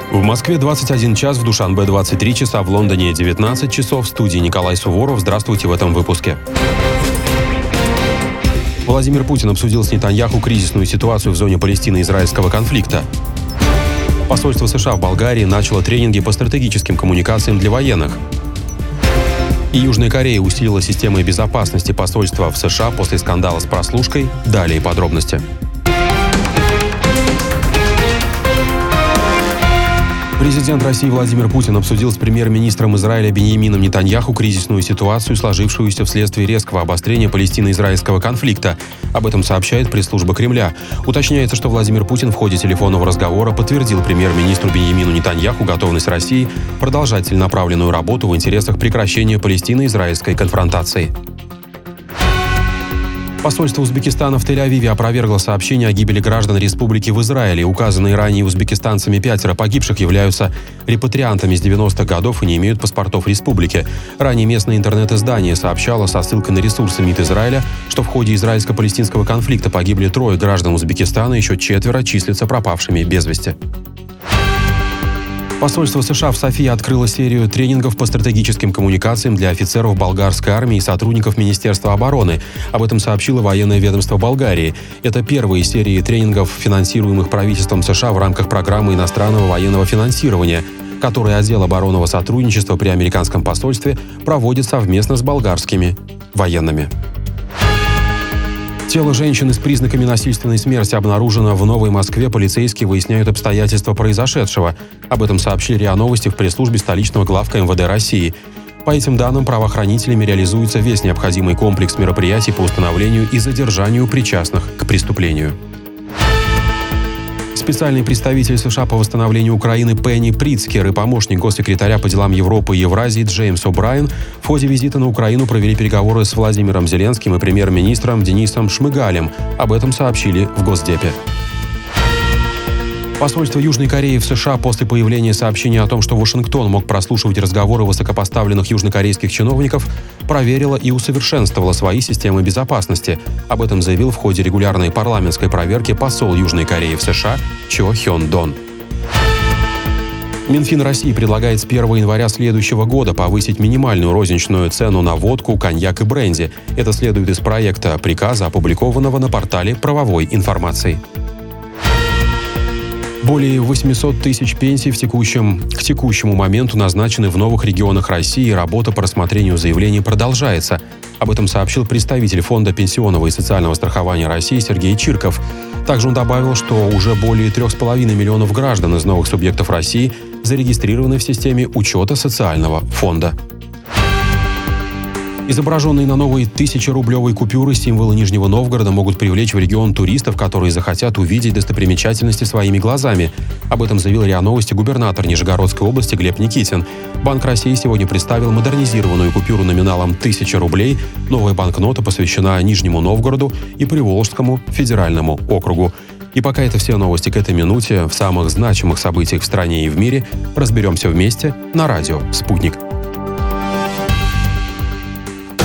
В Москве 21 час, в Душанбе 23 часа, в Лондоне 19 часов. В студии Николай Суворов. Здравствуйте в этом выпуске. Владимир Путин обсудил с Нетаньяху кризисную ситуацию в зоне Палестино-израильского конфликта. Посольство США в Болгарии начало тренинги по стратегическим коммуникациям для военных. И Южная Корея усилила системы безопасности посольства в США после скандала с прослушкой. Далее подробности. Президент России Владимир Путин обсудил с премьер-министром Израиля Биньямином Нетаньяху кризисную ситуацию, сложившуюся вследствие резкого обострения палестино-израильского конфликта. Об этом сообщает пресс-служба Кремля. Уточняется, что Владимир Путин в ходе телефонного разговора подтвердил премьер-министру Биньямину Нетаньяху готовность России продолжать целенаправленную работу в интересах прекращения палестино-израильской конфронтации. Посольство Узбекистана в Тель-Авиве опровергло сообщение о гибели граждан республики в Израиле. Указанные ранее узбекистанцами 5 погибших являются репатриантами с 90-х годов и не имеют паспортов республики. Ранее местное интернет-издание сообщало со ссылкой на ресурсы МИД Израиля, что в ходе израильско-палестинского конфликта погибли 3 граждан Узбекистана, еще 4 числятся пропавшими без вести. Посольство США в Софии открыло серию тренингов по стратегическим коммуникациям для офицеров болгарской армии и сотрудников Министерства обороны. Об этом сообщило военное ведомство Болгарии. Это первые серии тренингов, финансируемых правительством США в рамках программы иностранного военного финансирования, которые отдел оборонного сотрудничества при американском посольстве проводит совместно с болгарскими военными. Тело женщины с признаками насильственной смерти обнаружено в Новой Москве. Полицейские выясняют обстоятельства произошедшего. Об этом сообщили РИА Новости в пресс-службе столичного главка МВД России. По этим данным, правоохранителями реализуется весь необходимый комплекс мероприятий по установлению и задержанию причастных к преступлению. Специальный представитель США по восстановлению Украины Пенни Прицкер и помощник госсекретаря по делам Европы и Евразии Джеймс О'Брайен в ходе визита на Украину провели переговоры с Владимиром Зеленским и премьер-министром Денисом Шмыгалем. Об этом сообщили в Госдепе. Посольство Южной Кореи в США после появления сообщения о том, что Вашингтон мог прослушивать разговоры высокопоставленных южнокорейских чиновников, проверило и усовершенствовало свои системы безопасности. Об этом заявил в ходе регулярной парламентской проверки посол Южной Кореи в США Чо Хён Дон. Минфин России предлагает с 1 января следующего года повысить минимальную розничную цену на водку, коньяк и бренди. Это следует из проекта приказа, опубликованного на портале правовой информации. Более 800 тысяч пенсий к текущему моменту назначены в новых регионах России, и работа по рассмотрению заявлений продолжается. Об этом сообщил представитель Фонда пенсионного и социального страхования России Сергей Чирков. Также он добавил, что уже более 3,5 миллионов граждан из новых субъектов России зарегистрированы в системе учета социального фонда. Изображенные на новой 1000-рублевой купюры символы Нижнего Новгорода могут привлечь в регион туристов, которые захотят увидеть достопримечательности своими глазами. Об этом заявил РИА Новости губернатор Нижегородской области Глеб Никитин. Банк России сегодня представил модернизированную купюру номиналом 1000 рублей. Новая банкнота посвящена Нижнему Новгороду и Приволжскому федеральному округу. И пока это все новости к этой минуте. В самых значимых событиях в стране и в мире разберемся вместе на радио «Спутник».